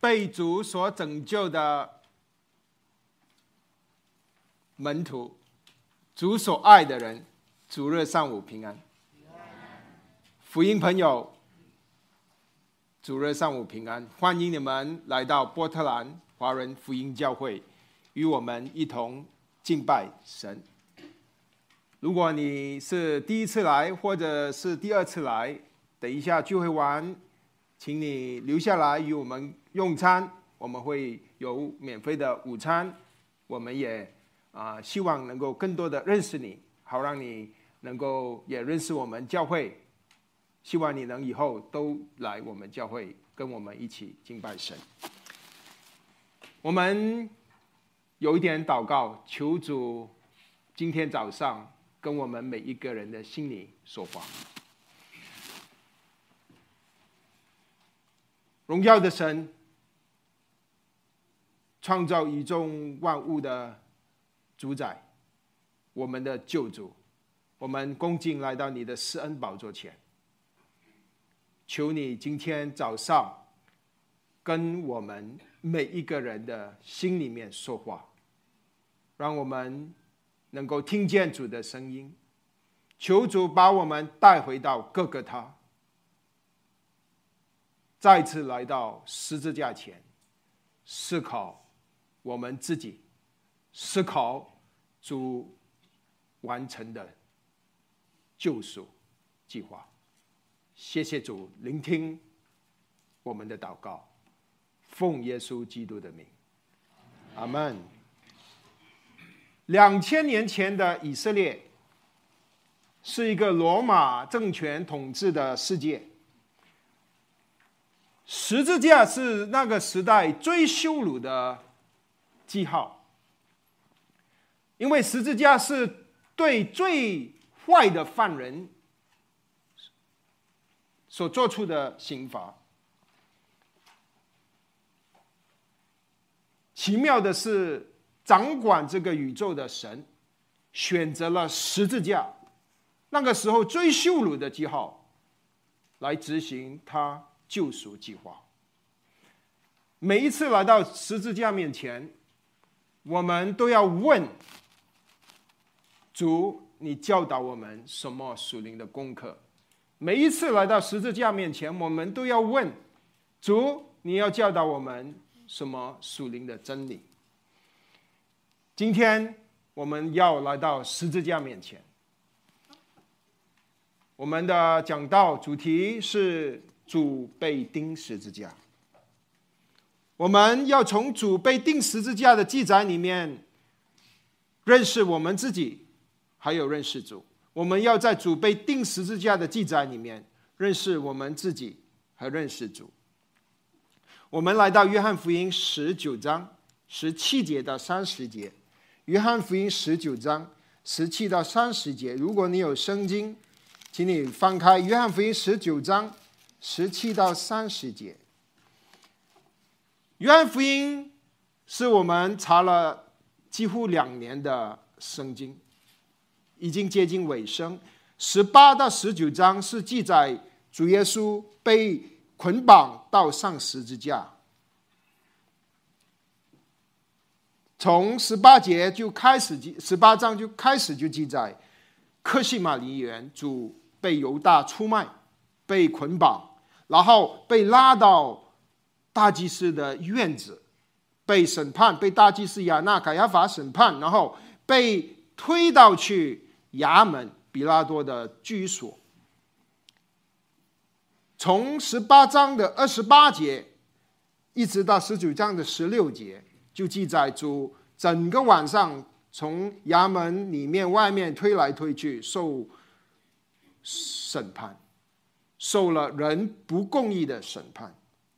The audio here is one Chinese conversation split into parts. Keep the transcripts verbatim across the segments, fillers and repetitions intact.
被主所拯救的门徒，主所爱的人，主日上午平安。福音朋友，主日上午平安，欢迎你们来到波特兰华人福音教会，与我们一同敬拜神。如果你是第一次来，或者是第二次来，等一下聚会完，请你留下来与我们用餐，我们会有免费的午餐。我们也啊、呃，希望能够更多的认识你，好让你能够也认识我们教会。希望你能以后都来我们教会，跟我们一起敬拜神。我们有一点祷告，求主今天早上跟我们每一个人的心里说话。荣耀的神，创造宇宙万物的主宰，我们的救主，我们恭敬来到你的施恩宝座前，求你今天早上跟我们每一个人的心里面说话，让我们能够听见主的声音。求主把我们带回到各个他，再次来到十字架前，思考我们自己，思考主完成的救赎计划。谢谢主聆听我们的祷告，奉耶稣基督的名，阿们。两千年前的以色列是一个罗马政权统治的世界，十字架是那个时代最羞辱的记号，因为十字架是对最坏的犯人所做出的刑罚。奇妙的是，掌管这个宇宙的神选择了十字架，那个时候最羞辱的记号，来执行他救赎计划。每一次来到十字架面前，我们都要问主，你教导我们什么属灵的功课？每一次来到十字架面前，我们都要问主，你要教导我们什么属灵的真理？今天我们要来到十字架面前，我们的讲道主题是主被钉十字架。我们要从主被钉十字架的记载里面认识我们自己，还有认识主。我们要在主被钉十字架的记载里面认识我们自己和认识主。我们来到约翰福音十九章十七节到三十节。约翰福音十九章十七到三十节，如果你有圣经，请你翻开约翰福音十九章十七到三十节。约翰福音是我们查了几乎两年的圣经，已经接近尾声。十八到十九章是记载主耶稣被捆绑到上十字架。从十八节就开始，十八章就开始就记载客西马尼园主被犹大出卖，被捆绑，然后被拉到大祭司的院子，被审判，被大祭司亚那凯亚法审判，然后被推到去衙门比拉多的居所。从十八章的二十八节一直到十九章的十六节，就记载主整个晚上从衙门里面外面推来推去，受审判，受了人不公义的审判。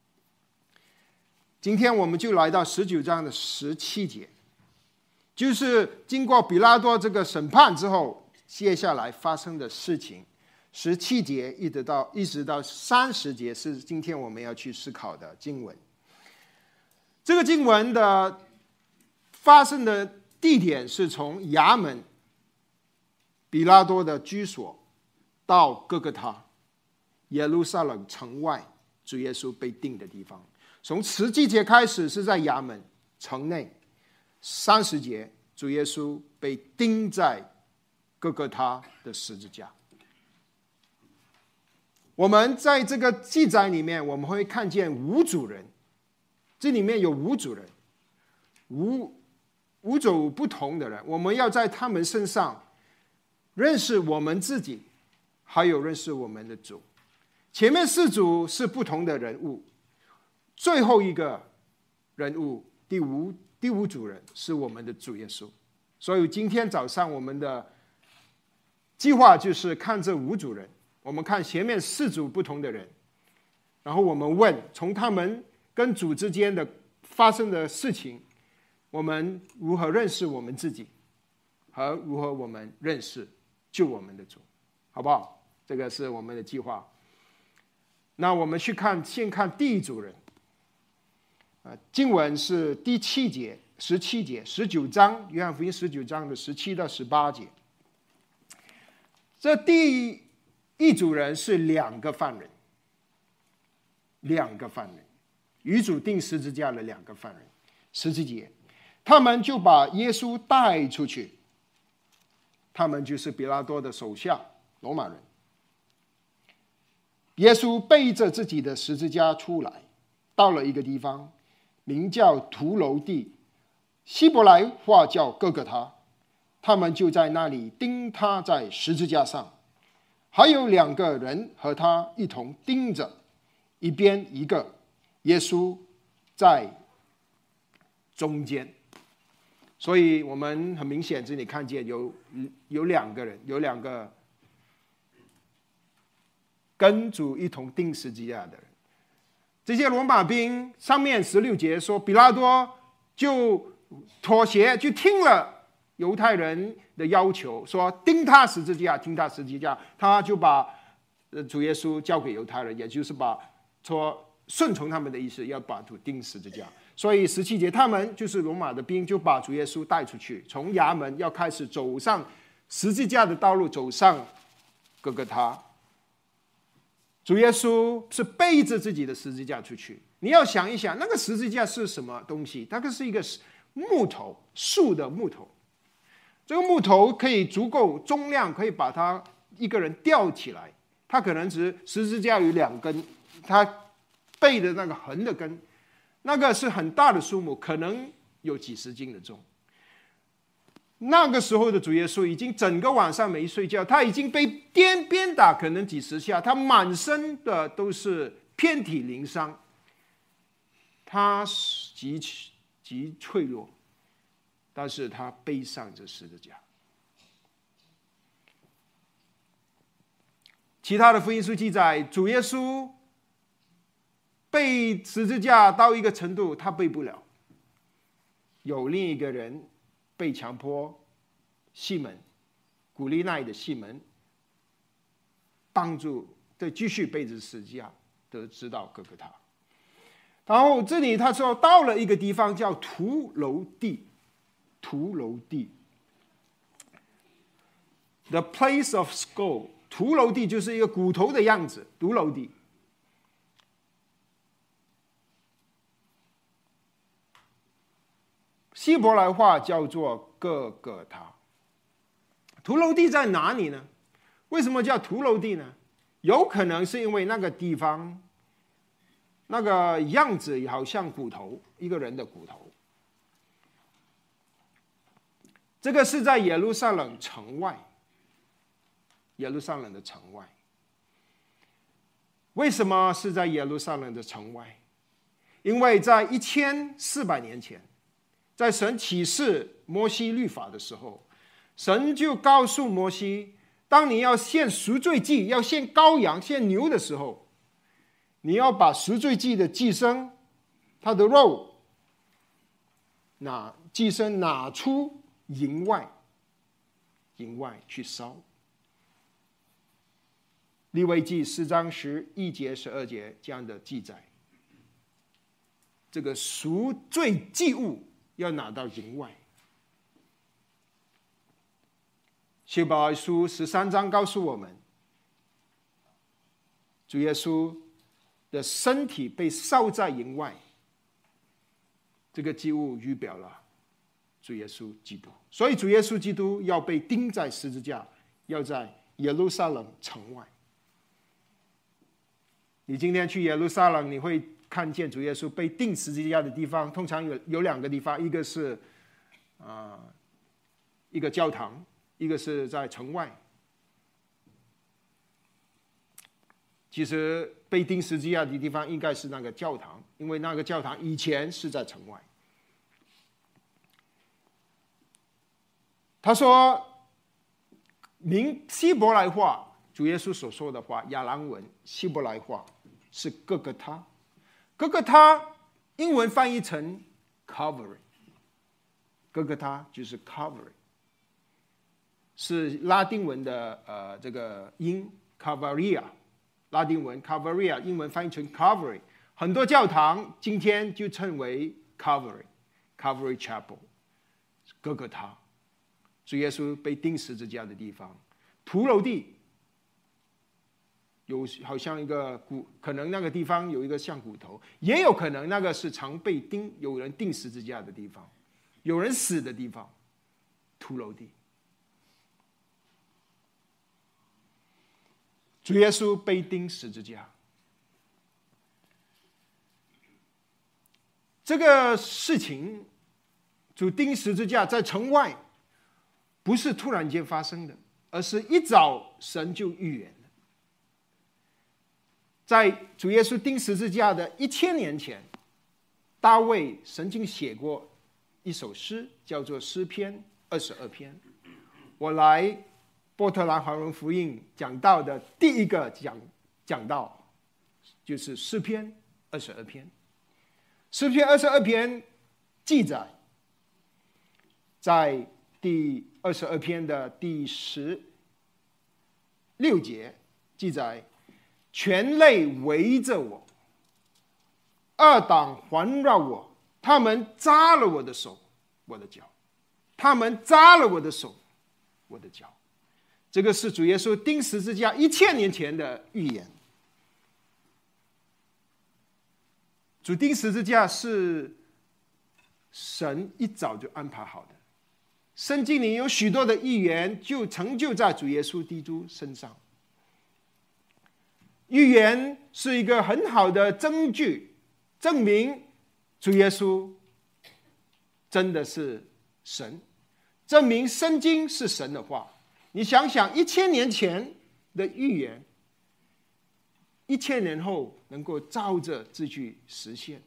今天我们就来到十九章的十七节，就是经过比拉多这个审判之后，接下来发生的事情。十七节一直到一直到三十节是今天我们要去思考的经文。这个经文的发生的地点是从衙门比拉多的居所到哥哥他耶路撒冷城外主耶稣被钉的地方。 从十七节开始是在衙门城内，三十节主耶稣被钉在各各他的十字架。我们在这个记载里面，我们会看见五组人，这里面有五组人，五五种不同的人，我们要在他们身上认识我们自己，还有认识我们的主。前面四组是不同的人物，最后一个人物，第五第五组人是我们的主耶稣。所以今天早上我们的计划就是看这五组人，我们看前面四组不同的人，然后我们问，从他们跟主之间的发生的事情，我们如何认识我们自己，和如何我们认识救我们的主，好不好？这个是我们的计划。那我们去看，先看第一组人。呃，经文是第七节、十七节、十九章，约翰福音十九章的十七到十八节。这第一组人是两个犯人，两个犯人，与主钉十字架的两个犯人。十七节，他们就把耶稣带出去，他们就是比拉多的手下，罗马人。耶稣背着自己的十字架出来，到了一个地方，名叫图楼地，希伯来话叫各各他。他们就在那里钉他在十字架上，还有两个人和他一同钉着，一边一个，耶稣在中间。所以我们很明显这里看见有有两个人，有两个跟主一同钉十字架的人。这些罗马兵上面十六节说，比拉多就妥协，就听了犹太人的要求，说钉他十字架，钉他十字架，他就把主耶稣交给犹太人，也就是把说顺从他们的意思，要把主钉十字架。所以十七节，他们就是罗马的兵，就把主耶稣带出去，从衙门要开始走上十字架的道路，走上各各他。主耶稣是背着自己的十字架出去。你要想一想，那个十字架是什么东西？那个是一个木头，树的木头。这个木头可以足够重量，可以把它一个人吊起来。它可能只十字架有两根，它背的那个横的根，那个是很大的树木，可能有几十斤的重。那个时候的主耶稣已经整个晚上没睡觉，他已经被鞭鞭打，可能几十下，他满身的都是遍体鳞伤，他极极脆弱，但是他背上这十字架。其他的福音书记载，主耶稣背十字架到一个程度，他背不了，有另一个人被强迫，西门，古利奈的西门，帮助再继续背着十字架，得知道各各他。然后这里他说到了一个地方叫图楼地，图楼地 ，the place of skull， 图楼地就是一个骨头的样子，图楼地。希伯来话叫做各各他。图楼地在哪里呢？为什么叫图楼地呢？有可能是因为那个地方那个样子好像骨头，一个人的骨头。这个是在耶路撒冷城外，耶路撒冷的城外。为什么是在耶路撒冷的城外？因为在一千四百年前，在神启示摩西律法的时候，神就告诉摩西，当你要献赎罪祭，要献羔羊、献牛的时候，你要把赎罪祭的祭牲，他的肉，拿祭牲拿出营外，营外去烧。利未记四章十一节、十二节这样的记载，这个赎罪祭物要拿到营外。希伯来书十三章告诉我们，主耶稣的身体被烧在营外， 这个祭物预表了主耶稣基督，所以主耶稣基督要被钉在十字架，要在耶路撒冷城外。你今天去耶路撒冷，你会看见主耶稣被钉十字架的地方，通常有有两个地方，一个是啊、呃、一个教堂，一个是在城外。其实被钉十字架的地方应该是那个教堂，因为那个教堂以前是在城外。他说，名希伯来话，主耶稣所说的话，亚兰文希伯来话是哥哥他，哥哥他英文翻译成 Calvary， 哥哥他就是 Calvary， 是拉丁文的呃这个音 Calvaria。拉丁文 Calvaria， 英文翻译成 Calvary， 很多教堂今天就称为 Calvary Calvary Chapel， 哥哥他，主耶稣被钉十字架的地方，骷髅地有好像一个骨，可能那个地方有一个像骨头，也有可能那个是常被钉有人钉十字架的地方，有人死的地方，骷髅地。主耶稣被钉十字架，这个事情，主钉十字架在城外，不是突然间发生的，而是一早神就预言了。在主耶稣钉十字架的一千年前，大卫曾经写过一首诗，叫做诗篇二十二篇。我来波特兰华人福音讲到的第一个讲讲到，就是诗篇二十二篇。诗篇二十二篇记载，在第二十二篇的第十六节记载，全类围着我，二党环绕我，他们扎了我的手，我的脚，他们扎了我的手，我的脚。这个是主耶稣钉十字架一千年前的预言。主钉十字架是神一早就安排好的，圣经里有许多的预言就成就在主耶稣基督身上。预言是一个很好的证据，证明主耶稣真的是神，证明圣经是神的话。你想想，一千年前的预言，一千年后能够照着字句实现。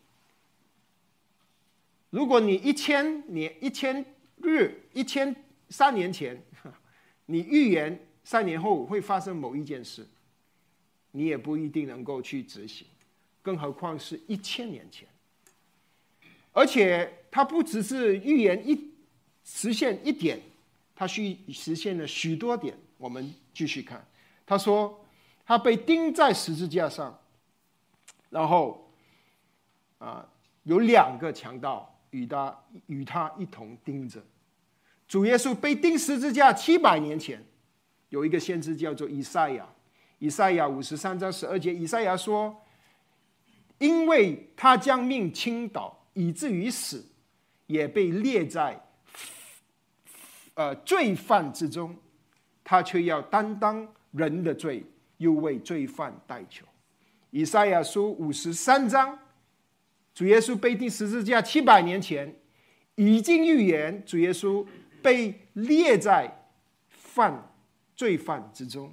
如果你一千年、一千日、一千三年前，你预言三年后会发生某一件事，你也不一定能够去执行，更何况是一千年前。而且它不只是预言一实现一点，它去实现了许多点。我们继续看，他说他被钉在十字架上，然后啊、呃、有两个强盗与他与他一同钉着。主耶稣被钉十字架七百年前，有一个先知叫做以赛亚，以赛亚五十三章十二节，以赛亚说：“因为他将命倾倒，以至于死，也被列在呃罪犯之中，他却要担当人的罪，又为罪犯代求。”以赛亚书五十三章，主耶稣被钉十字架七百年前，已经预言主耶稣被列在犯罪犯之中，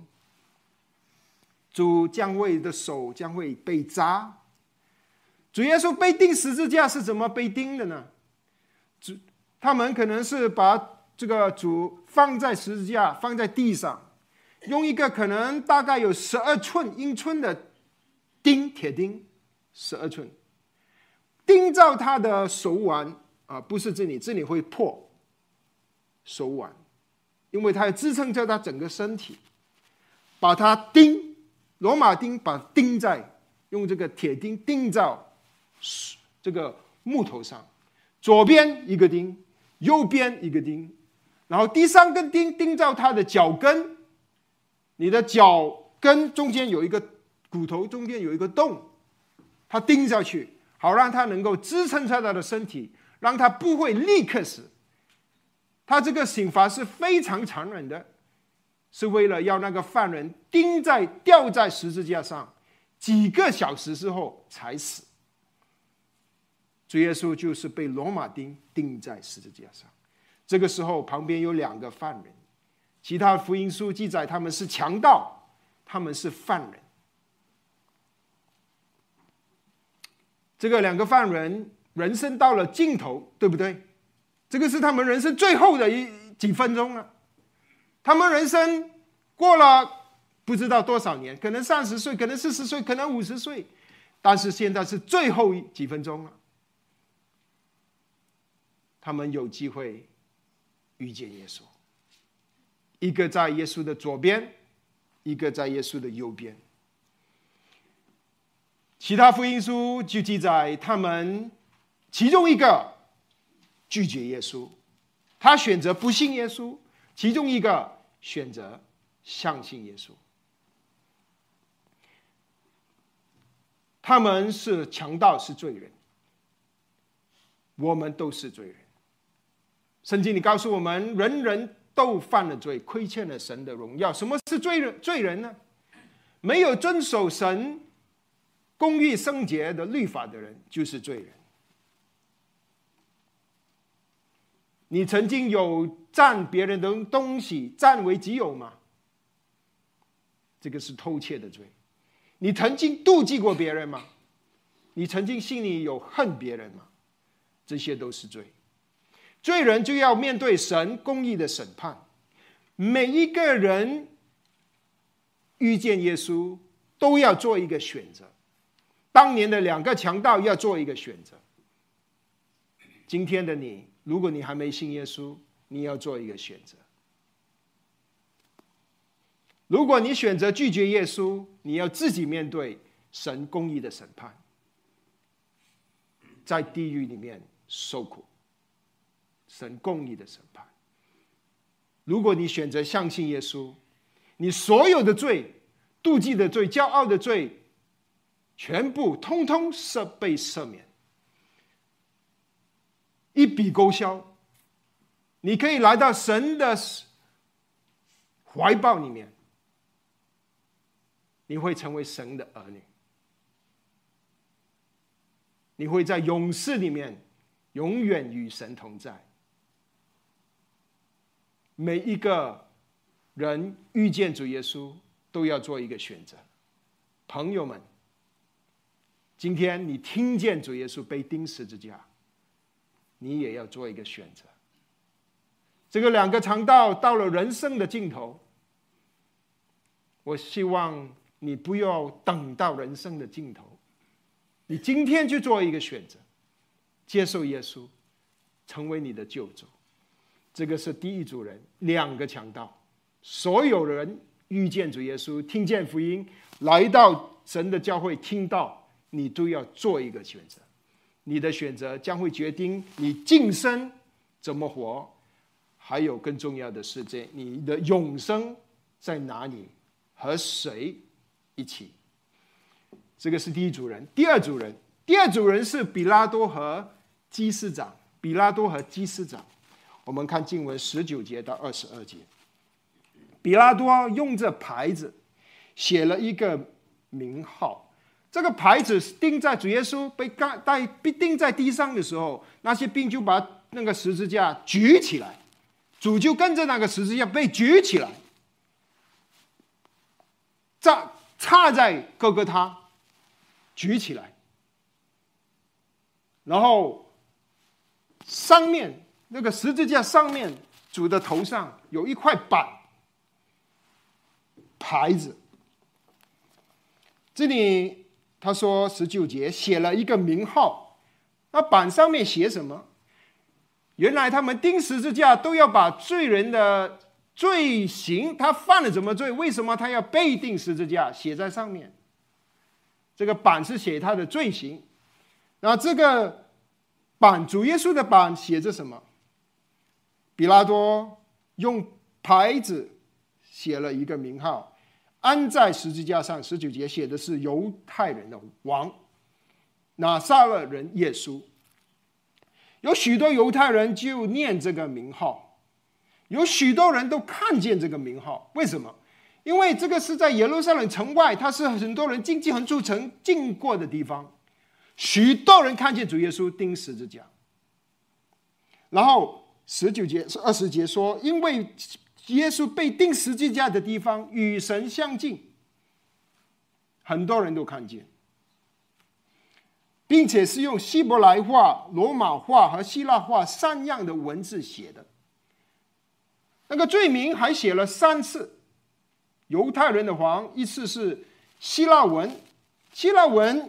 主将会的手将会被扎。主耶稣被钉十字架是怎么被钉的呢？主他们可能是把这个主放在十字架，放在地上，用一个可能大概有十二寸英寸的钉，铁钉，十二寸，钉到他的手腕啊，不是这里，这里会破手腕，因为它要支撑着他整个身体，把它钉，罗马钉把它钉在，用这个铁钉钉到这个木头上，左边一个钉，右边一个钉，然后第三根钉钉到他的脚跟，你的脚跟中间有一个骨头，中间有一个洞，他钉下去，好让他能够支撑着他的身体， 让他不会立刻死。他这个刑罚是非常残忍的，是为了要那个犯人钉在吊在十字架上几个小时之后才死。主耶稣就是被罗马钉钉在十字架上。这个时候旁边有两个犯人，其他福音书记载他们是强盗，他们是犯人。这个两个犯人人生到了尽头，对不对？这个是他们人生最后的一几分钟了。他们人生过了不知道多少年，可能三十岁，可能四十岁，可能五十岁，但是现在是最后几分钟了。他们有机会遇见耶稣，一个在耶稣的左边，一个在耶稣的右边。其他福音书就记载他们其中一个拒绝耶稣，他选择不信耶稣，其中一个选择相信耶稣。他们是强盗，是罪人，我们都是罪人。圣经里告诉我们，人人都犯了罪，亏欠了神的荣耀。什么是罪人？罪人呢？没有遵守神公义圣洁的律法的人就是罪人。你曾经有占别人的东西占为己有吗？这个是偷窃的罪。你曾经妒忌过别人吗？你曾经心里有恨别人吗？这些都是罪。罪人就要面对神公义的审判。每一个人遇见耶稣都要做一个选择。当年的两个强盗要做一个选择。今天的你，如果你还没信耶稣，你要做一个选择。如果你选择拒绝耶稣，你要自己面对神公义的审判，在地狱里面受苦，神公义的审判。如果你选择相信耶稣，你所有的罪，妒忌的罪、骄傲的罪，全部通通赦被赦免，一笔勾销。你可以来到神的怀抱里面，你会成为神的儿女，你会在永世里面永远与神同在。每一个人遇见主耶稣都要做一个选择。朋友们，今天你听见主耶稣被钉十字架，你也要做一个选择。这个两个强盗到了人生的尽头，我希望你不要等到人生的尽头，你今天就做一个选择，接受耶稣成为你的救主。这个是第一组人，两个强盗。所有人遇见主耶稣，听见福音，来到神的教会听到，你都要做一个选择。你的选择将会决定你今生怎么活，还有更重要的是，这你的永生在哪里，和谁一起。这个是第一组人。第二组人，第二组人是比拉多和祭司长。比拉多和祭司长，我们看经文十九节到二十二节。比拉多用这牌子写了一个名号，这个牌子钉在主耶稣被带被钉在地上的时候，那些兵就把那个十字架举起来，主就跟着那个十字架被举起来，插插在各个他，举起来，然后上面那个十字架上面主的头上有一块板牌子。这里他说十九节写了一个名号，那板上面写什么？原来他们钉十字架都要把罪人的罪行，他犯了什么罪，为什么他要被钉十字架，写在上面。这个板是写他的罪行，然后这个板，主耶稣的板写着什么？比拉多用牌子写了一个名号，安在十字架上。十九节写的是犹太人的王，拿撒勒人耶稣。 有许多犹太人就念这个名号，有许多人都看见这个名号。为什么？因为这个是在耶路撒冷城外，它是很多人经济很促成经过的地方，许多人看见主耶稣钉十字架。然后十九节是二十节说，因为耶稣被钉十字架的地方与神相近，很多人都看见，并且是用希伯来话、罗马话和希腊话三样的文字写的。那个罪名还写了三次。犹太人的王，一次是希腊文，希腊文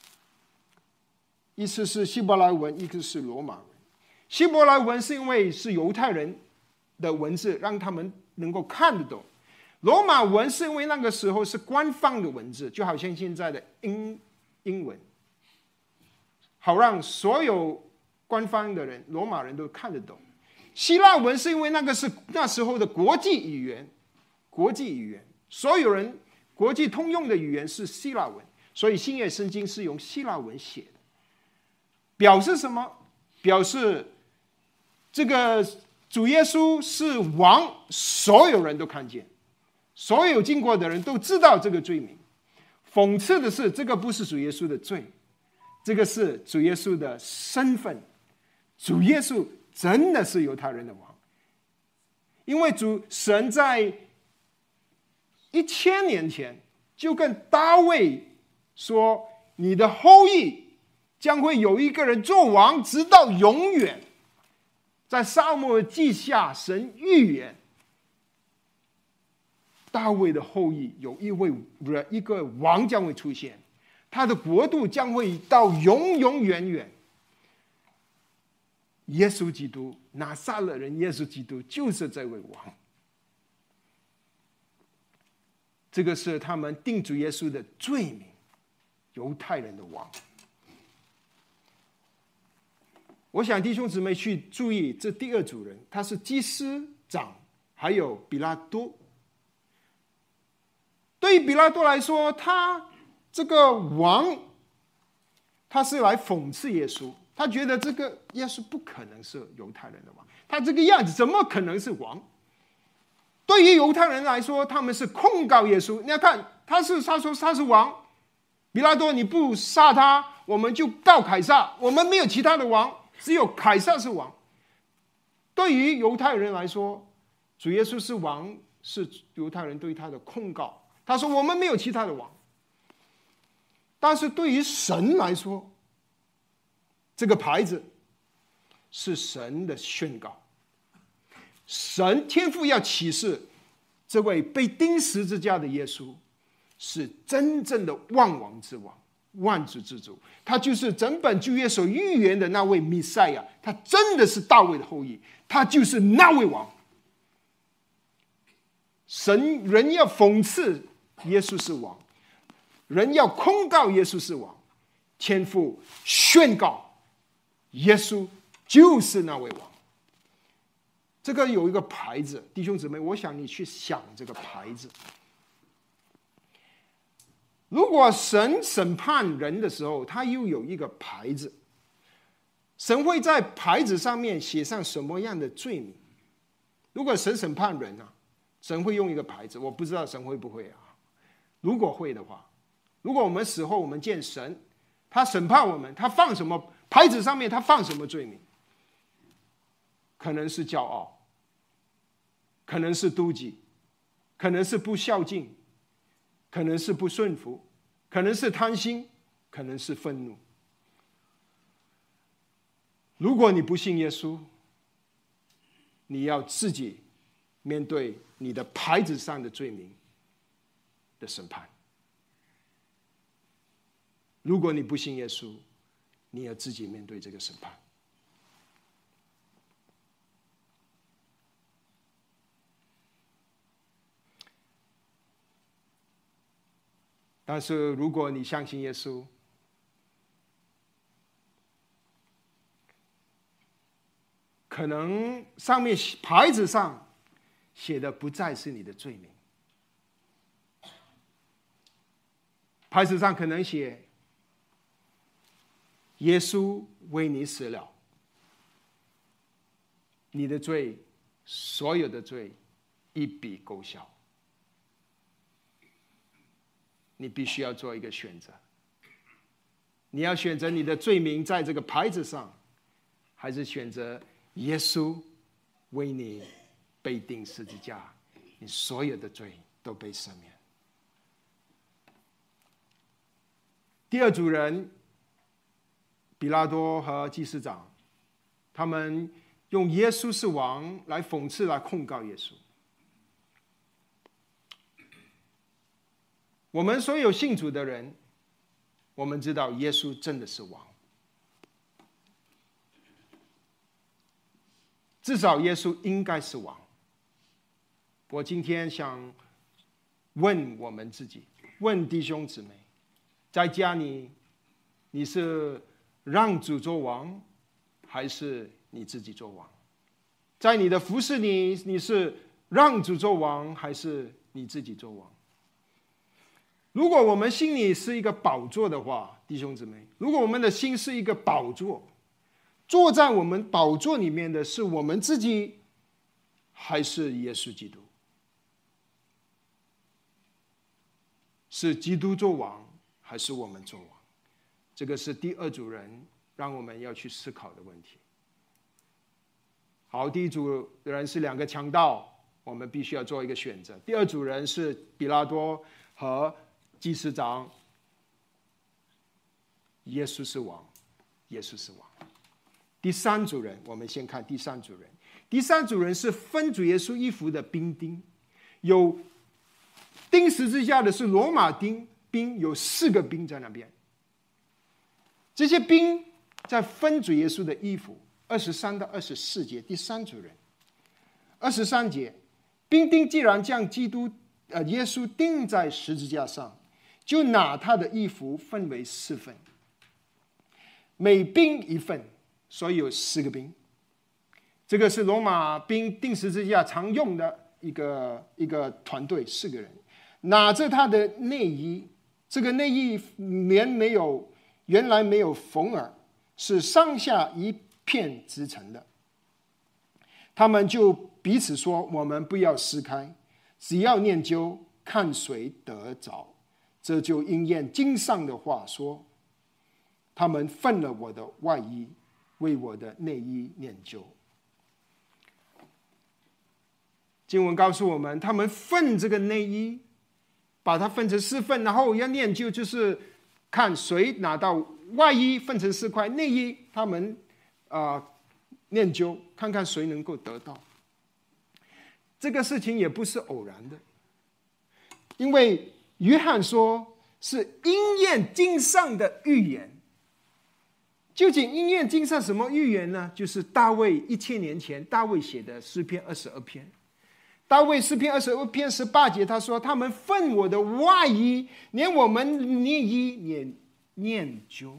一次是希伯来文，一次是罗马文。希伯来文是因为是犹太人的文字，让他们能够看得懂。罗马文是因为那个时候是官方的文字，就好像现在的英英文，好让所有官方的人、罗马人都看得懂。希腊文是因为那个是那时候的国际语言。国际语言，所有人国际通用的语言是希腊文，所以新约圣经是用希腊文写的。表示什么？表示这个主耶稣是王，所有人都看见，所有经过的人都知道这个罪名。讽刺的是，这个不是主耶稣的罪，这个是主耶稣的身份。主耶稣真的是犹太人的王，因为主神在一千年前就跟大卫说，你的后裔将会有一个人做王，直到永远。在撒母耳记下，神预言大卫的后裔有一位人，一个王将会出现，他的国度将会到永永远远。耶稣基督，拿撒勒人耶稣基督就是这位王。这个是他们定主耶稣的罪名，犹太人的王。我想弟兄姊妹去注意这第二组人，他是祭司长，还有比拉多。对于比拉多来说，他这个王，他是来讽刺耶稣，他觉得这个耶稣不可能是犹太人的王，他这个样子怎么可能是王？对于犹太人来说，他们是控告耶稣。你要看，他是他说他是王，比拉多你不杀他，我们就告凯撒，我们没有其他的王，只有凯撒是王。对于犹太人来说，主耶稣是王，是犹太人对他的控告。他说我们没有其他的王。但是对于神来说，这个牌子是神的宣告。神天父要启示，这位被钉十字架的耶稣是真正的万王之王，万主之主。他就是整本旧约所预言的那位弥赛亚，他真的是大卫的后裔，他就是那位王。神人要讽刺耶稣是王，人要控告耶稣是王，天父宣告耶稣就是那位王。这个有一个牌子，弟兄姊妹，我想你去想这个牌子。如果神审判人的时候，他又有一个牌子，神会在牌子上面写上什么样的罪名？如果神审判人啊，神会用一个牌子，我不知道神会不会啊。如果会的话，如果我们死后我们见神，他审判我们，他放什么牌子上面，他放什么罪名？可能是骄傲，可能是妒忌，可能是不孝敬，可能是不顺服，可能是贪心，可能是愤怒。如果你不信耶稣，你要自己面对你的牌子上的罪名的审判。如果你不信耶稣，你要自己面对这个审判。但是如果你相信耶稣，可能上面牌子上写的不再是你的罪名，牌子上可能写耶稣为你死了， 你的罪，所有的罪一笔勾销。你必须要做一个选择，你要选择你的罪名在这个牌子上，还是选择耶稣为你被钉十字架，你所有的罪都被赦免。第二组人，比拉多和祭司长，他们用耶稣是王来讽刺、来控告耶稣。我们所有信主的人，我们知道耶稣真的是王，至少耶稣应该是王。我今天想问我们自己，问弟兄姊妹，在家里你是让主做王，还是你自己做王？在你的服侍里，你是让主做王，还是你自己做王？如果我们心里是一个宝座的话，弟兄姊妹，如果我们的心是一个宝座，坐在我们宝座里面的是我们自己，还是耶稣基督？是基督做王，还是我们做王？这个是第二组人让我们要去思考的问题。好，第一组人是两个强盗，我们必须要做一个选择。第二组人是比拉多和祭司长。耶稣是王，耶稣是王。第三组人，我们先看第三组人。第三组人是分主耶稣衣服的兵丁，有钉十字架的是罗马兵，兵有四个兵在那边。这些兵在分主耶稣的衣服，二十三到二十四节，第三组人。二十三节，兵丁既然将基督呃耶稣钉在十字架上，就拿他的衣服分为四份，每兵一份，所以有四个兵。这个是罗马兵钉十字架常用的一个一个团队，四个人拿着他的内衣，这个内衣棉没有原来没有缝耳，是上下一片织成的。他们就彼此说：“我们不要撕开，只要念究，看谁得着。”这就应验经上的话说：“他们分了我的外衣，为我的内衣念究。”经文告诉我们，他们分这个内衣，把它分成四份，然后要念究，就是看谁拿到外衣分成四块，内衣他们啊、呃、念究，看看谁能够得到。这个事情也不是偶然的，因为约翰说是应验经上的预言。究竟应验经上什么预言呢？就是大卫一千年前大卫写的诗篇二十二篇。大卫诗篇二十二篇十八节，他说：“他们分我的外衣，连我们内衣也念究。”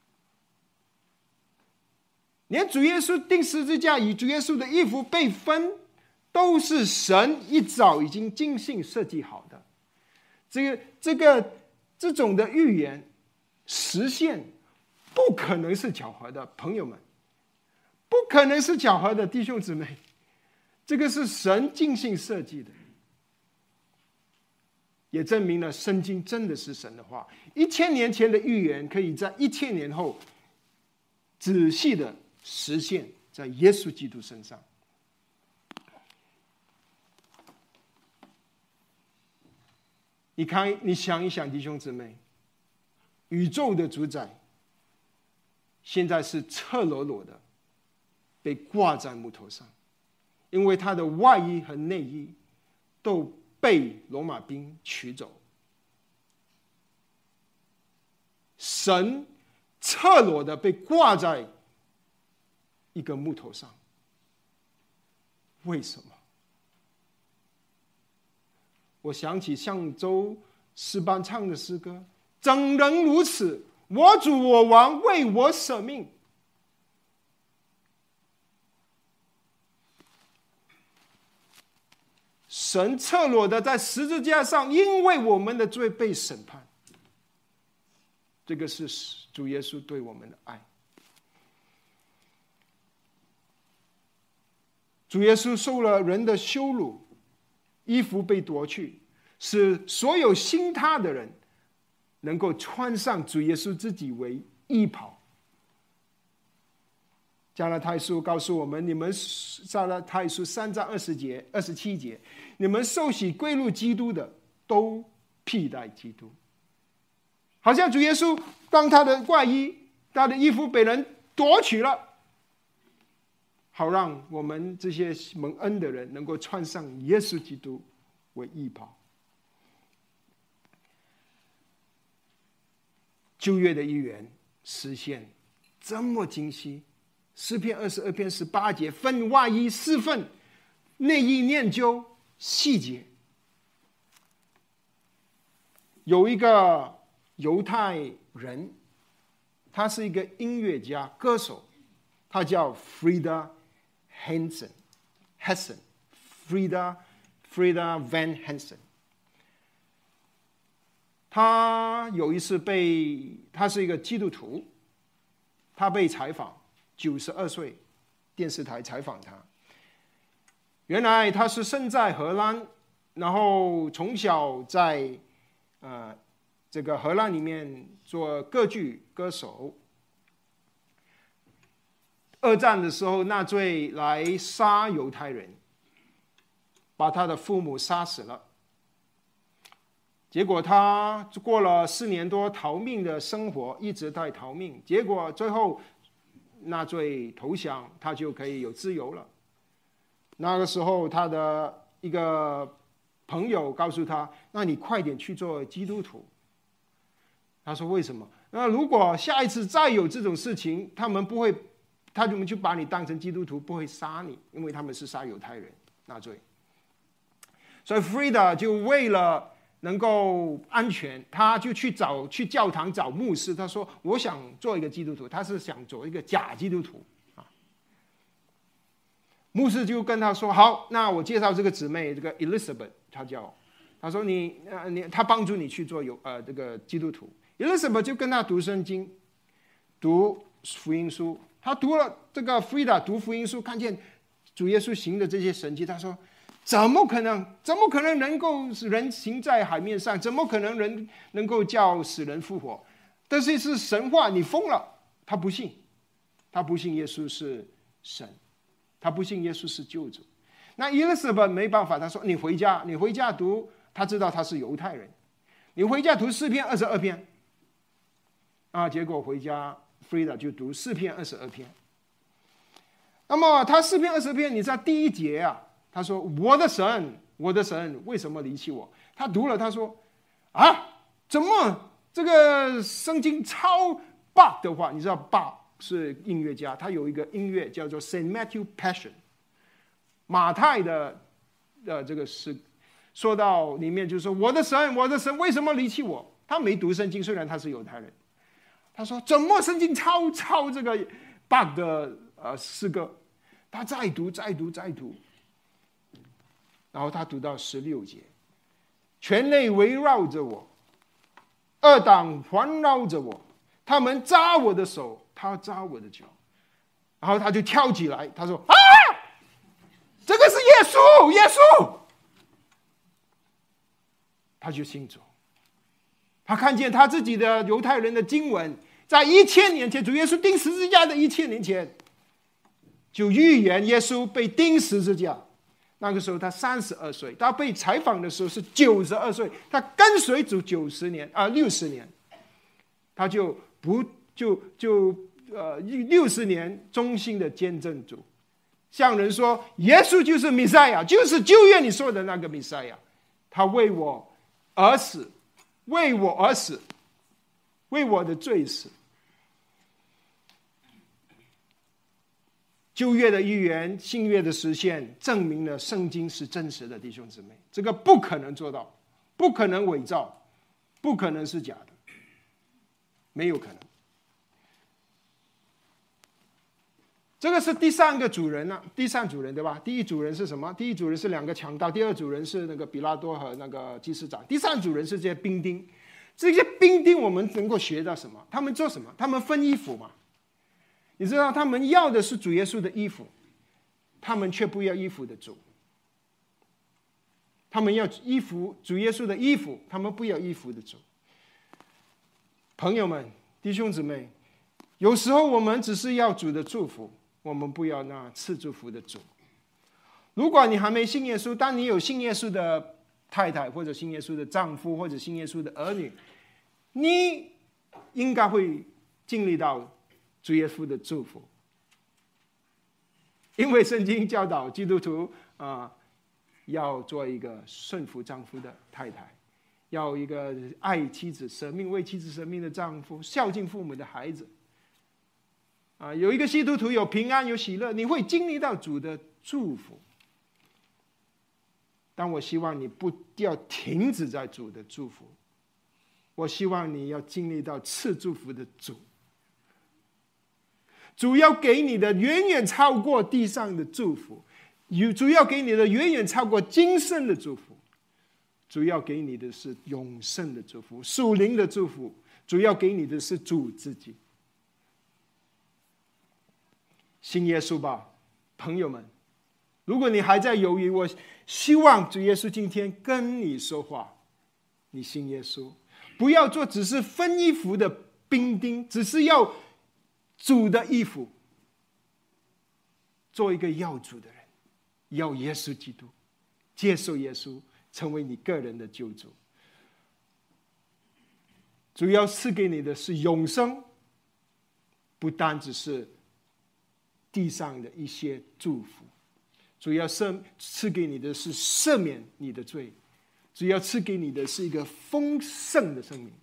连主耶稣钉十字架与主耶稣的衣服被分，都是神一早已经精心设计好的。这个这个这种的预言实现，不可能是巧合的，朋友们，不可能是巧合的，弟兄姊妹。这个是神精心设计的，也证明了圣经真的是神的话。一千年前的预言，可以在一千年后仔细的实现在耶稣基督身上。你看，你想一想，弟兄姊妹，宇宙的主宰现在是赤裸裸的被挂在木头上。因为他的外衣和内衣都被罗马兵取走，神赤裸的被挂在一个木头上。为什么？我想起上周诗班唱的诗歌：“怎能如此？我主我王为我舍命。”神赤裸的在十字架上，因为我们的罪被审判。这个是主耶稣对我们的爱。 主耶稣受了人的羞辱，衣服被夺去，使所有信他的人能够穿上主耶稣自己为衣袍。加拉太书告诉我们，你们加拉太书三章二十节、二十七节，你们受洗归入基督的，都替代基督。好像主耶稣当他的外衣、他的衣服被人夺取了，好让我们这些蒙恩的人能够穿上耶稣基督为衣袍。旧约的预言实现这么精细，诗篇二十二篇十八节分外衣四份，内衣研究细节。有一个犹太人，他是一个音乐家、歌手，他叫 Frida Hansen Hessen Frida Frida Van Hansen。他有一次被，他是一个基督徒，他被采访，九十二岁，电视台采访他。原来他是生在荷兰，然后从小在呃这个荷兰里面做歌剧歌手。二战的时候，纳粹来杀犹太人，把他的父母杀死了。结果他过了四年多逃命的生活，一直在逃命。结果最后纳粹投降，他就可以有自由了。那个时候，他的一个朋友告诉他：“那你快点去做基督徒。”他说：“为什么？那如果下一次再有这种事情，他们不会，他们就把你当成基督徒，不会杀你，因为他们是杀犹太人，纳粹。”所以 Frida 就为了能够安全，他就去找去教堂找牧师。他说：“我想做一个基督徒。”他是想做一个假基督徒啊。牧师就跟他说：“好，那我介绍这个姊妹，这个 Elizabeth， 她叫，他说你呃你他帮助你去做有呃这个基督徒。”Elizabeth 就跟他读圣经，读福音书。他读了这个 Frida 读福音书，看见主耶稣行的这些神迹，他说：“怎么可能？怎么可能能够人行在海面上？怎么可能人能够叫死人复活？这是是神话，你疯了！”他不信，他不信耶稣是神，他不信耶稣是救主。那 Elizabeth 没办法，他说：“你回家，你回家读。”他知道他是犹太人，你回家读四篇二十二篇。啊，结果回家 Frida 就读四篇二十二篇。那么他四篇二十篇，你在第一节啊。他说：“我的神，我的神，为什么离弃我？”他读了，他说：“啊，怎么这个圣经抄 Bach 的话？你知道 Bach 是音乐家，他有一个音乐叫做 Saint Matthew Passion， 马太的呃这个是说到里面就是说，我的神，我的神，为什么离弃我？”他没读圣经，虽然他是犹太人。他说：“怎么圣经抄抄这个 Bach 的呃诗歌？”他再读，再读，再读。然后他读到十六节，权力围绕着我，二党环绕着我，他们扎我的手，他扎我的脚。然后他就跳起来，他说：“啊，这个是耶稣，耶稣！”他就信主。他看见他自己的犹太人的经文，在一千年前，主耶稣钉十字架的一千年前，就预言耶稣被钉十字架。那个时候他三十二岁，他被采访的时候是九十二岁，他跟随主九十年啊六十年，他就不就就呃六十年忠心的见证主，向人说耶稣就是弥赛亚，就是旧约你说的那个弥赛亚，他为我而死，为我而死，为我的罪死。旧约的预言，新约的实现，证明了圣经是真实的，弟兄姊妹，这个不可能做到，不可能伪造，不可能是假的，没有可能。这个是第三个主人啊，第三主人对吧？第一主人是什么？第一主人是两个强盗，第二主人是那个比拉多和那个祭司长，第三主人是这些兵丁。这些兵丁我们能够学到什么？他们做什么？他们分衣服嘛。你知道他们要的是主耶稣的衣服， 他们却不要衣服的主。他们要衣服，主耶稣的衣服，他们不要衣服的主。朋友们，弟兄姊妹，有时候我们只是要主的祝福，我们不要那赐祝福的主。如果你还没信耶稣，但你有信耶稣的太太，或者信耶稣的丈夫，或者信耶稣的儿女，你应该会经历到主耶稣的祝福。因为圣经教导基督徒啊、呃，要做一个顺服丈夫的太太，要一个爱妻子舍命为妻子舍命的丈夫，孝敬父母的孩子。啊、呃，有一个基督徒有平安有喜乐，你会经历到主的祝福。但我希望你不要停止在主的祝福，我希望你要经历到赐祝福的主。主要给你的远远超过地上的祝福，主要给你的远远超过今生的祝福，主要给你的是永生的祝福，属灵的祝福，主要给你的是主自己。信耶稣吧，朋友们。如果你还在犹豫，我希望主耶稣今天跟你说话。你信耶稣，不要做只是分衣服的兵丁，只是要主的衣服。做一个要主的人，要耶稣基督，接受耶稣，成为你个人的救主。主要赐给你的是永生，不单只是地上的一些祝福。主要赐给你的是赦免你的罪，主要赐给你的是一个丰盛的生命。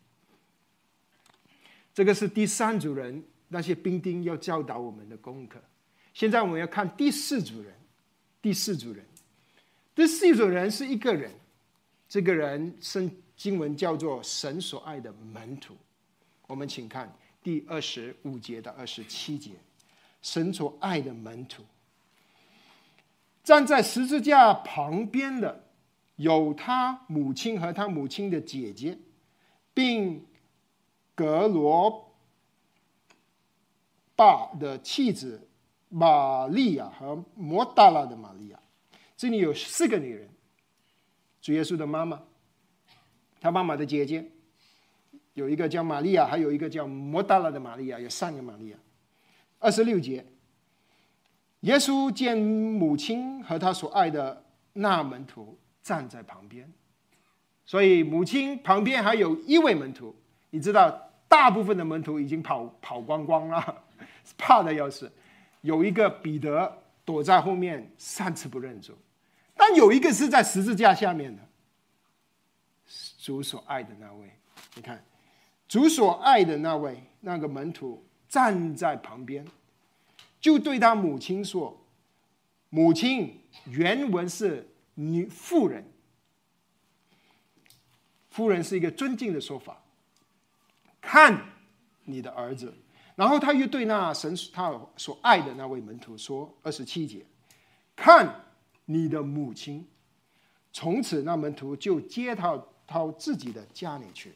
这个是第三组人，那些兵丁要教导我们的功课。现在我们要看第四组人，第四组人，第四组人是一个人，这个人圣经文叫做神所爱的门徒。我们请看第二十五节到二十七节，神所爱的门徒。站在十字架旁边的有他母亲和他母亲的姐姐，并格罗巴的妻子玛利亚和摩大拉的玛利亚。这里有四个女人，主耶稣的妈妈，他妈妈的姐姐，有一个叫玛利亚，还有一个叫摩大拉的玛利亚，有三个玛利亚。二十六节，耶稣见母亲和他所爱的那门徒站在旁边，所以母亲旁边还有一位门徒。你知道，大部分的门徒已经跑跑光光了，怕的要死。有一个彼得躲在后面，三次不认主，但有一个是在十字架下面的，主所爱的那位。你看，主所爱的那位那个门徒站在旁边，就对他母亲说，母亲，原文是女妇人，妇人是一个尊敬的说法，看你的儿子。然后他又对那神他所爱的那位门徒说，二十七节，看你的母亲。从此那门徒就接到到自己的家里去。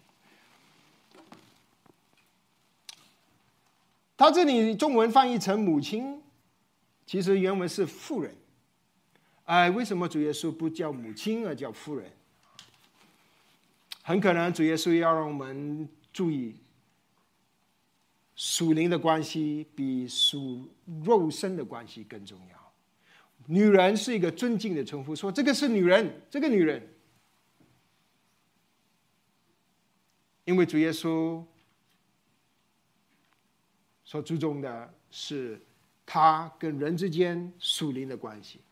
他这里中文翻译成母亲，其实原文是妇人。哎，为什么主耶稣不叫母亲而叫妇人？很可能主耶稣要让我们注意，属灵的关系比属肉身的关系更重要。女人是一个尊敬的称呼，说这个是女人，这个女人，因为主耶稣所注重的是他跟人之间属灵的关系。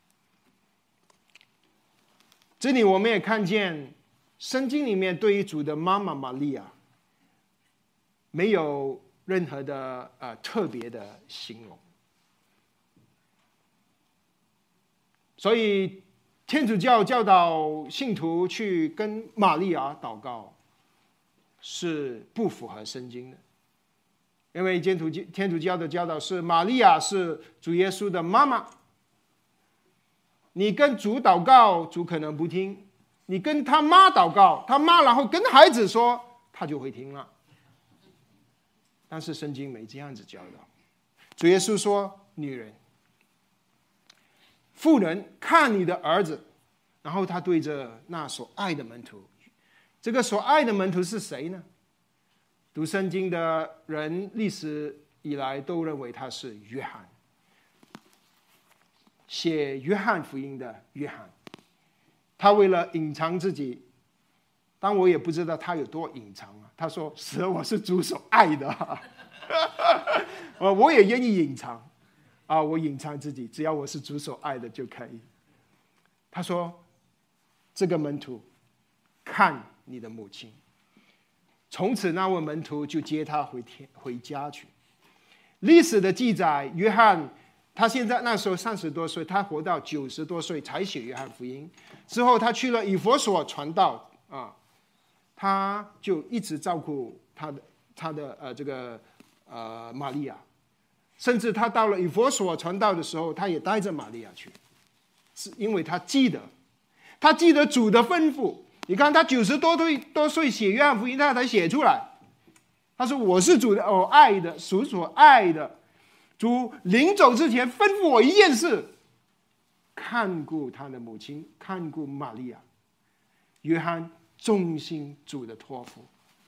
这里我们也看见圣经里面对于主的妈妈玛利亚没有任何的呃特别的形容，所以天主教教导信徒去跟玛利亚祷告是不符合圣经的，因为天主天主教的教导是玛利亚是主耶稣的妈妈，你跟主祷告，主可能不听；你跟他妈祷告，他妈然后跟孩子说，他就会听了。但是圣经没这样子教导。主耶稣说：“女人， 妇人，看你的儿子。然后他对着那所爱的门徒，这个所爱的门徒是谁呢？读圣经的人历史以来都认为他是约翰，写约翰福音的约翰。他为了隐藏自己，但我也不知道他有多隐藏啊。他说：“是，我是主所爱的。”我也愿意隐藏啊，我隐藏自己，只要我是主所爱的就可以。他说：“这个门徒，看你的母亲。”从此，那位门徒就接他回天回家去。历史的记载，约翰他现在那时候三十多岁，他活到九十多岁才写约翰福音。之后，他去了以弗所传道啊，他就一直照顾他的他的呃这个呃玛利亚，甚至他到了以弗所传道的时候，他也带着玛利亚去，是因为他记得，他记得主的吩咐。你看他九十多岁多岁写约翰福音，他才写出来。他说：“我是主的偶爱的，主所爱的。主临走之前吩咐我一件事，看顾他的母亲，看顾玛利亚。”约翰忠心主的托付。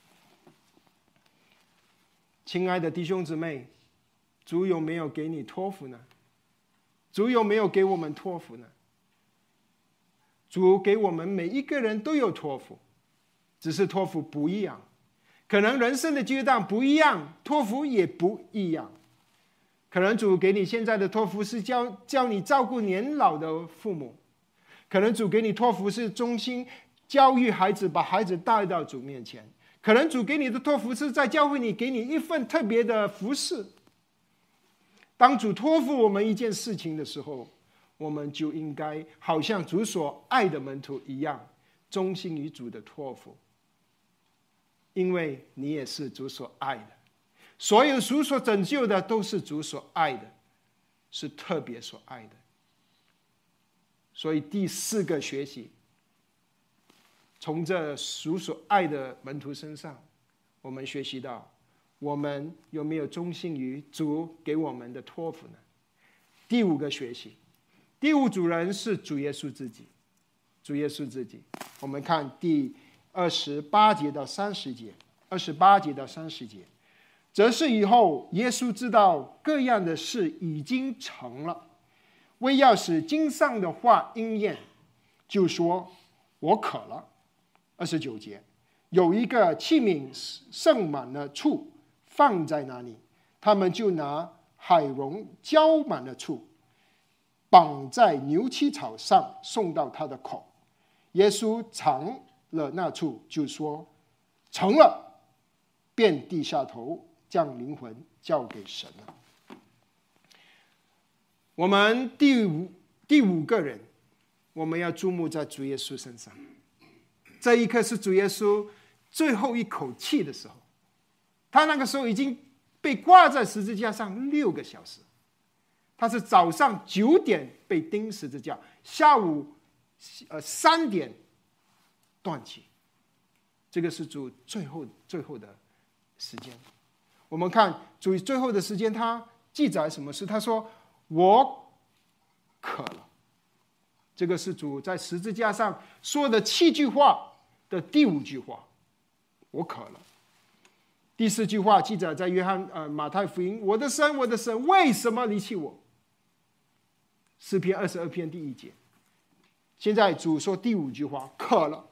亲爱的弟兄姊妹，主有没有给你托付呢？主有没有给我们托付呢？主给我们每一个人都有托付，只是托付不一样。可能人生的阶段不一样，托付也不一样。可能主给你现在的托付是教教你照顾年老的父母，可能主给你托付是忠心教育孩子，把孩子带到主面前。可能主给你的托付是在教会里给你一份特别的服事。当主托付我们一件事情的时候，我们就应该好像主所爱的门徒一样，忠心于主的托付。因为你也是主所爱的，所有主所拯救的都是主所爱的，是特别所爱的。所以第四个学习，从这主所爱的门徒身上，我们学习到，我们有没有忠心于主给我们的托付呢？第五个学习，第五组人是主耶稣自己。主耶稣自己，我们看第二十八节到三十节，二十八节到三十节，则是以后耶稣知道各样的事已经成了，为要使经上的话应验，就说：“我渴了。”二十九节，有一个器皿盛满了醋，放在那里，他们就拿海蓉浇满了醋，绑在牛膝草上，送到他的口。耶稣尝了那醋，就说：“成了。”便低下头，将灵魂交给神了。我们第五第五个人，我们要注目在主耶稣身上。这一刻是主耶稣最后一口气的时候，他那个时候已经被挂在十字架上六个小时。他是早上九点被钉十字架，下午呃三点断气。这个是主最后最后的时间。我们看主最后的时间，他记载什么事？他说：“我渴了。”这个是主在十字架上说的七句话的第五句话：“我渴了。”第四句话记载在约翰呃马太福音：“我的神，我的神，为什么离弃我？”诗篇二十二篇第一节。现在主说第五句话：“渴了。”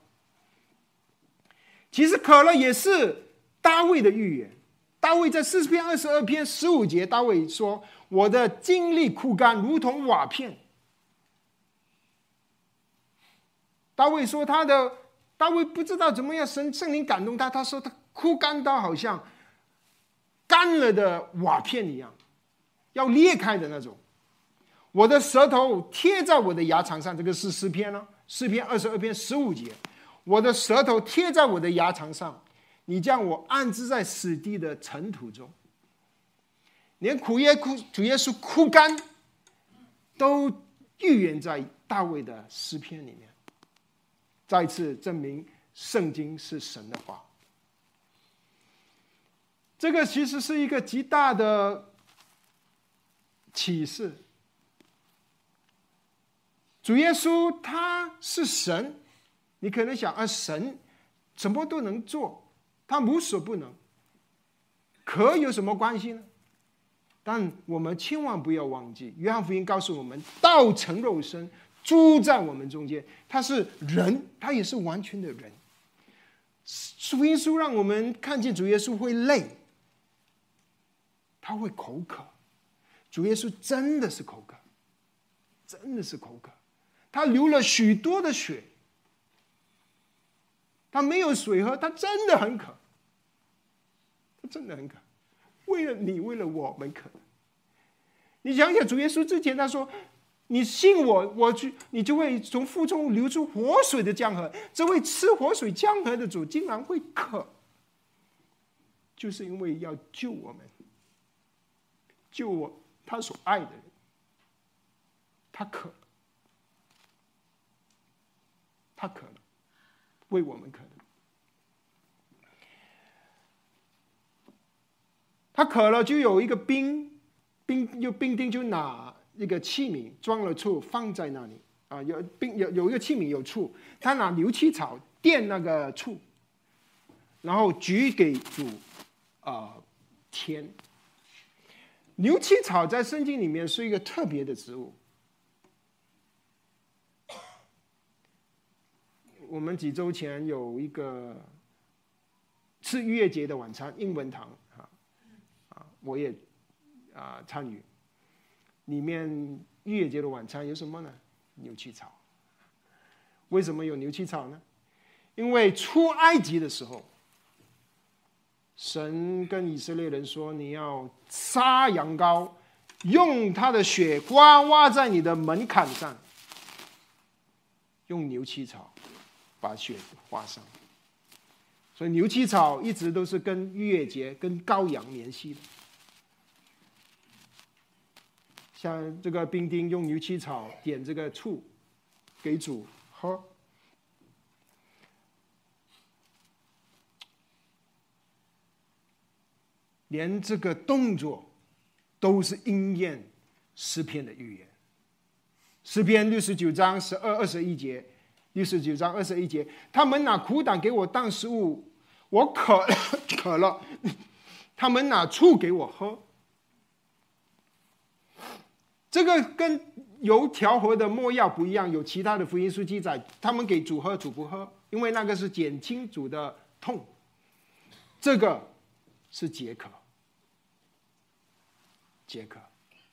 其实渴了也是大卫的预言。大卫在诗篇二十二篇十五节，大卫说：“我的精力枯干，如同瓦片。”大卫说他的，大卫不知道怎么样，神圣灵感动他，他说他枯干到好像干了的瓦片一样，要裂开的那种。我的舌头贴在我的牙床上，这个是诗篇呢，诗篇二十二篇十五节。我的舌头贴在我的牙床上，你将我安置在死地的尘土中。连苦耶苦主耶稣枯干，都预言在大卫的诗篇里面，再次证明圣经是神的话。这个其实是一个极大的启示。 主耶稣他是神，你可能想啊，神什么都能做，他无所不能，可有什么关系呢？但我们千万不要忘记，约翰福音告诉我们，道成肉身，住在我们中间。他是人，他也是完全的人。福音书让我们看见主耶稣会累，他会口渴。主耶稣真的是口渴，真的是口渴。他流了许多的血，他没有水喝，他真的很渴，他真的很渴。为了你，为了我们渴。你想想，主耶稣之前他说：“你信我，我就你就会从腹中流出活水的江河。”这位吃活水江河的主竟然会渴，就是因为要救我们，救我他所爱的人。他渴了，他渴了，为我们渴了。他渴了，就有一个兵兵有兵丁就拿一个器皿装了醋放在那里啊，有兵有有一个器皿有醋，他拿牛膝草垫那个醋，然后举给主啊、呃、添。牛膝草在圣经里面是一个特别的植物。我们几周前有一个吃逾越节的晚餐，英文堂。我也啊、呃、参与，里面逾越节的晚餐有什么呢？牛膝草。为什么有牛膝草呢？因为出埃及的时候，神跟以色列人说：“你要杀羊羔，用它的血刮挖在你的门槛上，用牛膝草把血画上。”所以牛膝草一直都是跟逾越节、跟羔羊联系的。像这个兵丁用牛膝草点这个醋给主喝，连这个动作都是应验诗篇的预言。诗篇六十九章十二二十一节，六十九章二十一节，他们拿苦胆给我当食物，我渴了渴了，他们拿醋给我喝。这个跟油调和的没药不一样，有其他的福音书记载，他们给主喝，主不喝，因为那个是减轻主的痛，这个是解渴，解渴。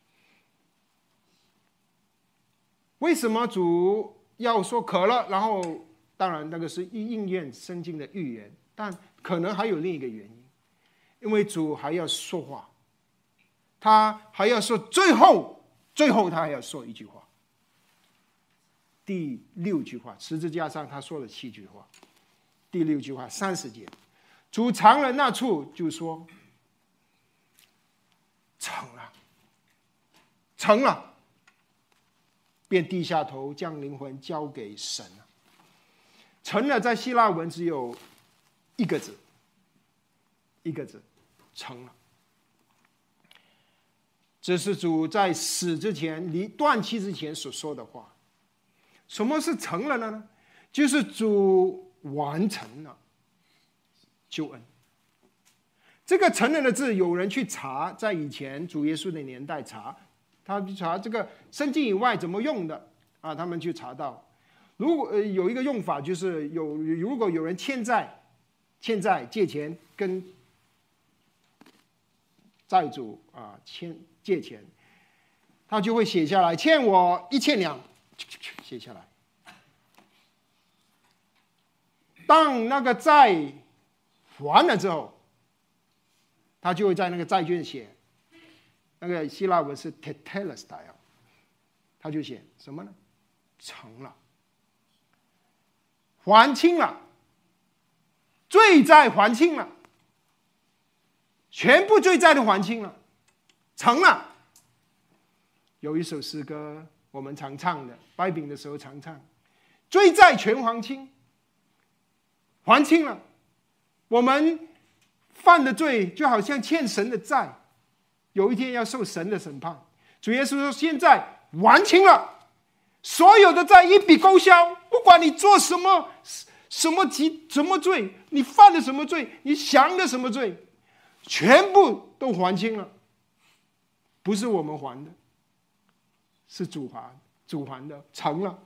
为什么主要说渴了？然后，当然那个是应验圣经的预言，但可能还有另一个原因，因为主还要说话，他还要说最后。最后他还要说一句话，第六句话，十字架上他说了七句话，第六句话三十节，主尝了那醋就说成了，成了，便低下头将灵魂交给神了。成了在希腊文只有一个字，一个字，成了。这是主在死之前、离断气之前所说的话。什么是成了呢？就是主完成了救恩。这个成了的字，有人去查，在以前主耶稣的年代查，他去查这个圣经以外怎么用的啊？他们去查到，如果、呃、有一个用法，就是有如果有人欠债、欠债借钱跟债主啊欠。借钱，他就会写下来，欠我一千两，写下来。当那个债还了之后，他就会在那个债券写，那个希腊文是 tetelestai， 他就写什么呢？成了，还清了，罪债还清了，全部罪债都还清了。成了。有一首诗歌，我们常唱的，掰饼的时候常唱，罪债全还清，还清了。我们犯的罪就好像欠神的债，有一天要受神的审判。主耶稣说：“现在还清了， 所有的债一笔勾销，不管你做什么什么极什么罪，你犯了什么罪，你想了什么罪，全部都还清了。不是我们还的，是主还，主还的，成了。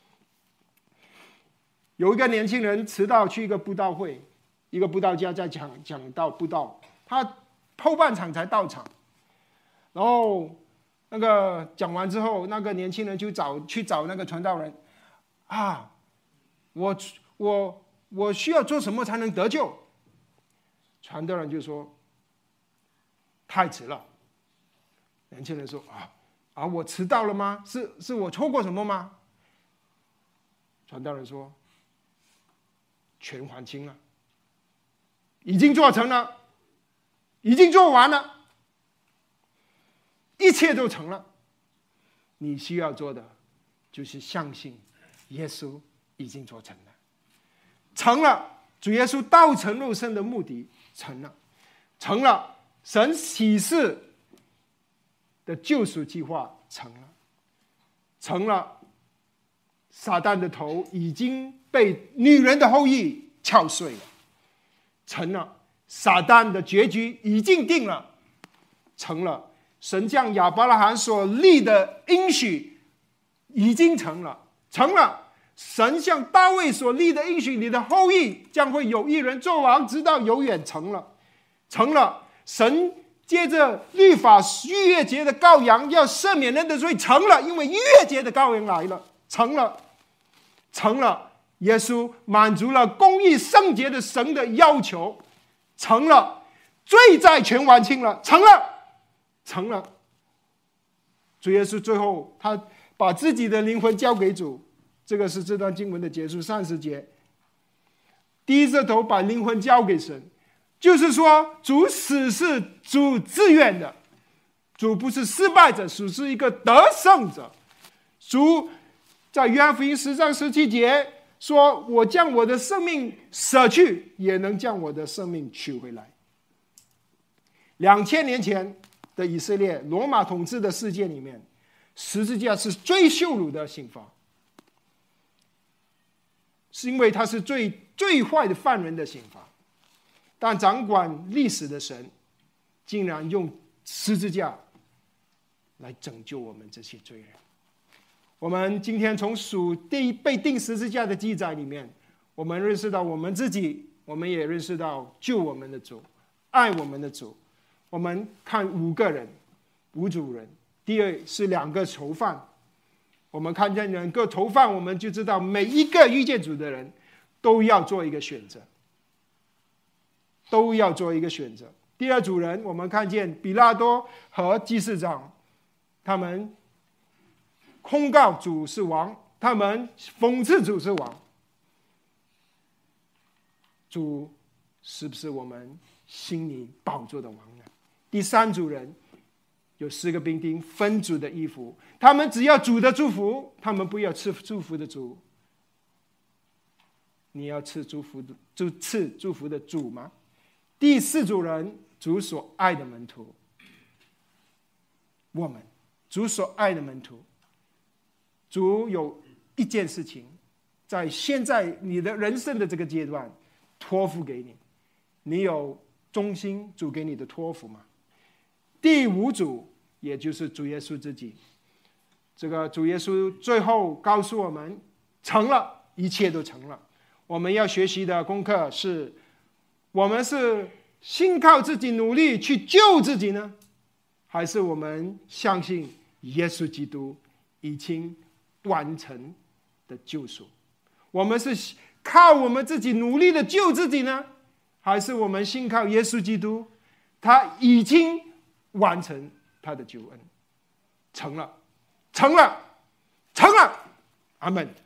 有一个年轻人迟到去一个布道会，一个布道家在讲讲到布道，他后半场才到场，然后那个讲完之后，那个年轻人就找去找那个传道人，啊，我我我需要做什么才能得救？传道人就说太迟了。年轻人说啊啊，我迟到了吗？是是我错过什么吗？传道人说全还清了，已经做成了，已经做完了，一切都成了。你需要做的就是相信耶稣已经做成了，成了。主耶稣道成肉身的目的成了，成了。神启示的救赎计划成了，成了。撒旦的头已经被女人的后裔敲碎了，成了。撒旦的结局已经定了，成了。神将亚伯拉罕所立的应许已经成了，成了。神向大卫所立的应许，你的后裔将会有一人做王，直到永远，成了，成了。神借着律法逾越节的羔羊要赦免人的罪，成了，因为逾越节的羔羊来了，成了，成了。耶稣满足了公义圣洁的神的要求，成了。罪债全还清了，成了，成了。主耶稣最后他把自己的灵魂交给主，这个是这段经文的结束，三十节，低着头把灵魂交给神，就是说主死是主自愿的，主不是失败者，主是一个得胜者。主在约翰福音十章十七节说，我将我的生命舍去，也能将我的生命取回来。两千年前的以色列罗马统治的世界里面，十字架是最羞辱的刑罚，是因为它是最最坏的犯人的刑罚。但掌管历史的神竟然用十字架来拯救我们这些罪人。我们今天从属第被钉十字架的记载里面，我们认识到我们自己，我们也认识到救我们的主，爱我们的主。我们看五个人，五组人。第二是两个囚犯，我们看见两个囚犯，我们就知道每一个遇见主的人都要做一个选择，都要做一个选择。第二组人，我们看见比拉多和祭司长，他们控告主是王，他们讽刺主是王。主是不是我们心里宝座的王呢？第三组人有四个兵丁分主的衣服，他们只要主的祝福，他们不要吃祝福的主。你要吃祝福的，就赐祝福的主吗？第四组人，主所爱的门徒，我们主所爱的门徒。主有一件事情在现在你的人生的这个阶段托付给你，你有忠心主给你的托付吗？第五组，也就是主耶稣自己，这个主耶稣最后告诉我们，成了，一切都成了。我们要学习的功课是，我们是信靠自己努力去救自己呢，还是我们相信耶稣基督已经完成的救赎？我们是靠我们自己努力的救自己呢，还是我们信靠耶稣基督，他已经完成他的救恩，成了，成了，成了，阿们。